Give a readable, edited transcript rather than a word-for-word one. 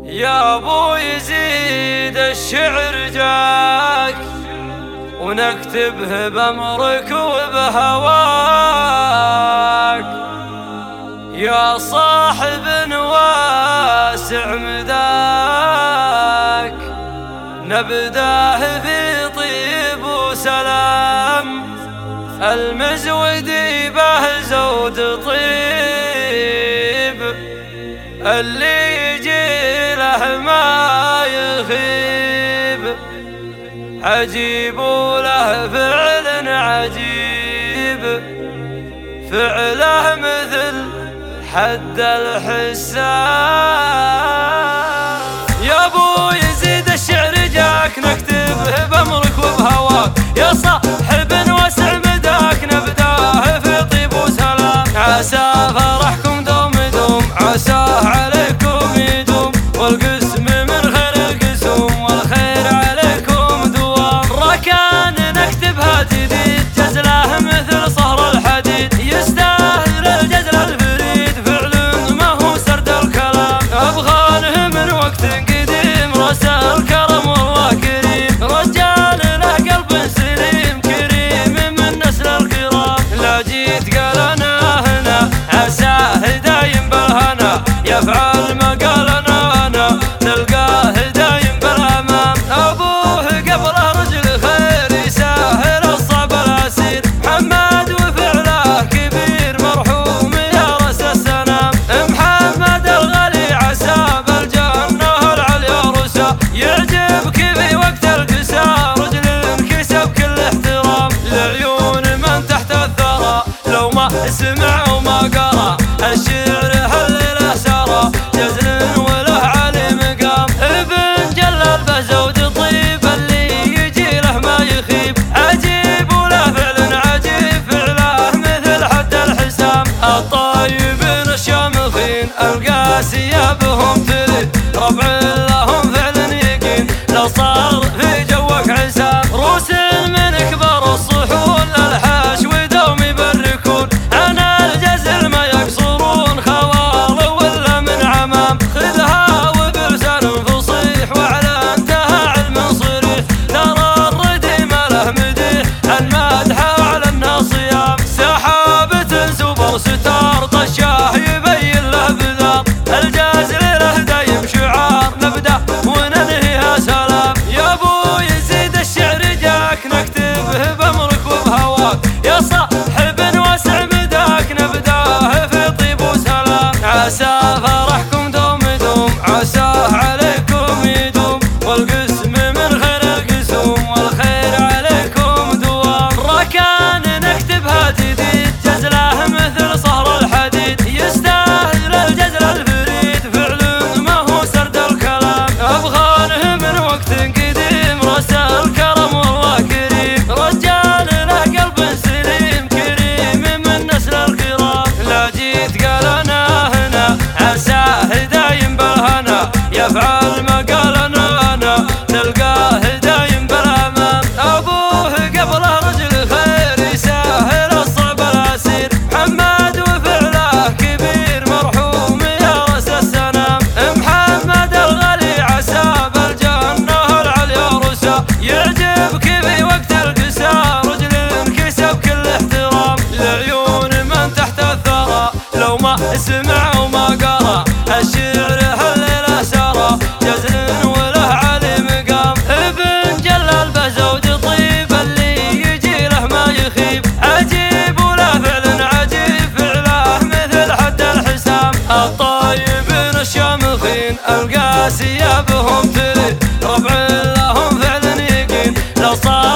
يا ابو يزيد الشعر جاك ونكتبه بأمرك وبهواك، يا صاحب واسع مداك نبداه في طيب وسلام، المزودي به زود طيب اللي يجي له ما يخيب، عجيب وله فعل عجيب فعله مثل حد الحسان. يا ابو يزيد الشعر جاك نكتبه بأمرك وبهواك، يا صاحب واسع مداك نبداه في طيب وسلام، عسى فرحكم دوم يدوم عساه عليكم يدوم، والقسم من خير القسوم والخير عليكم دوام. ركان نكتبها جديد جزله مثل صهر الحديد، يستاهل الجزل الفريد فعل ما هو سرد الكلام، ابغانه من وقت قديم رسل الكرم والله كريم، رجال له قلب سليم كريم من نسل الكرام. لا جيت قال انا هنا عساه دايم بالهنا، يفعل ما قال انا تلقاه دايم بالامام، ابوه قبله رجل خير يسهل الصعب العسير، محمد وفعله كبير مرحوم يا رأس السنام، محمد الغالي عسى بالجنة العليا رسا، يعجبك في وقت القسا رجل كسب كل احترام، لعيون من تحت الثرى لو ما سمع وما قرا، الشعر هالليلة سرى جزل وله علي مقام، ابن جلال بزود طيب اللي يجي له ما يخيب، عجيب وله فعل عجيب فعله مثل حد الحسام، الطيبين الشامخين القاسية بهم تلد، ربع لهم فعل يقين لو صار في جوك عسام، روس من كبر الصحون للحاش ودوم يبركون، عن الجزل ما يقصرون خوال ولا من عمام، خذها وبلسان فصيح وعلى انتهى علم صريح، ترى الردي ما له مديح المدحه وعلى الناس صيام، سحابة سوبر ستار طشاه يبين له بذار، الجازل له دايم شعار نبدا وننهيها سلام. يا ابو يزيد الشعر جاك نكتبه بأمرك وبهواك، يا صاحب واسع مداك نبداه في طيب وسلام، عسى فرحكم دوم يدوم عساه عليكم يدوم، والقسم من خير القسوم والخير عليكم دوام. ركان نكتبها جديد جزله مثل صهر الحديد، يستاهل الجزل الفريد فعل ما هو سرد الكلام، ابغانه من وقت قديم رسل الكرم والله كريم، رجال له قلب سليم كريم من نسل الكرام. لا جيت قال انا هنا عساه دايم بالهنا، يفعل ما قال انا تلقاه دايم بالامام، ابوه قبله رجل خير يسهل الصعب العسير، محمد وفعله كبير مرحوم يا رأس السنام، محمد الغالي عسى بالجنة العليا رسا، يعجبك في وقت القسا رجل كسب كل احترام، لعيون من تحت الثرى لو ما سمع وما قرا، الشعر هالليلة سرى جزل وله علي مقام، ابن جلال بزود طيب اللي يجي له ما يخيب، عجيب وله فعل عجيب فعله مثل حد الحسام، الطيبين الشامخين القاسية بهم تلد، ربع لهم فعل يقين لو صار